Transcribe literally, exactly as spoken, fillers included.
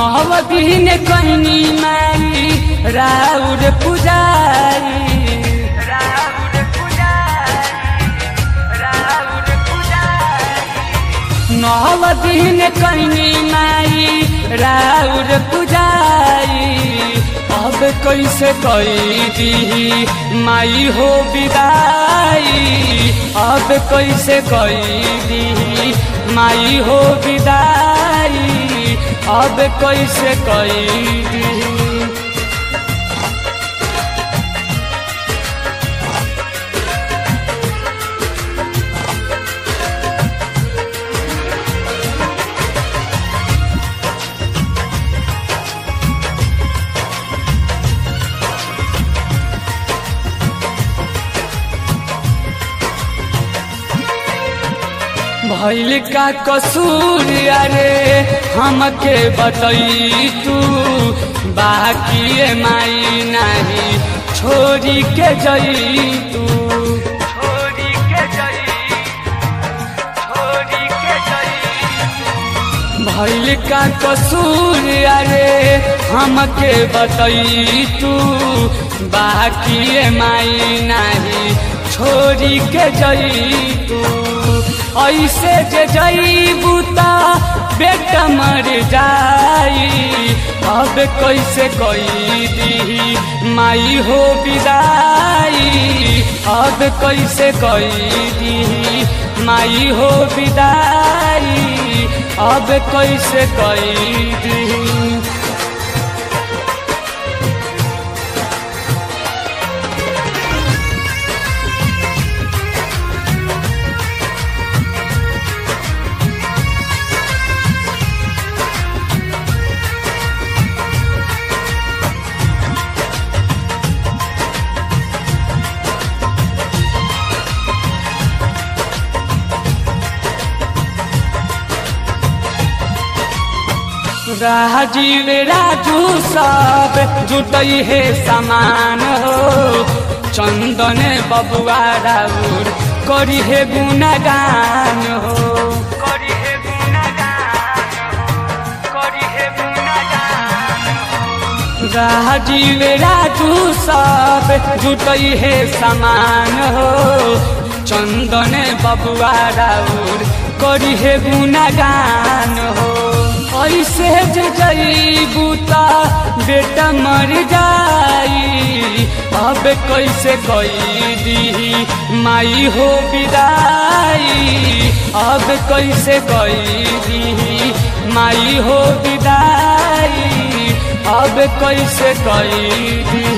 नहव दिन कहनी माई राउर पुजारी राउर पुजारी राउर पुजारी नहव दिन कहनी माई राउर पुजारी अब कैसे कई दी माई हो विदाई अब कैसे कई दी माई हो विदाई अब कैसे कई दी भइल का कसूर अरे हमके बतई तू बाकी माई नहीं छोड़ी के जई तू छोड़ी के जई छोड़ी के जई भइल का कसूर अरे हमके बतई तू बाकी माई नहीं छोड़ी के जई तू ऐसे जे जईबू ता बेटा मर जाई अब कैसे कई दी माई हो विदाई अब कैसे कई दी माई हो विदाई अब कैसे कई दी राजीव राजू सब जुटई है समान हो चंदन बबुआ राउर करी है गुणगान हो करी है गुणगान करी है गुणगान राजीव राजू सब जुटई है समान हो चंदन बबुआ राउर करी है गुणगान हो ऐसे जईबू ता बेटा मर जाई अब कैसे कई दी माई हो विदाई अब कैसे कई दी माई हो विदाई अब कैसे कई दी।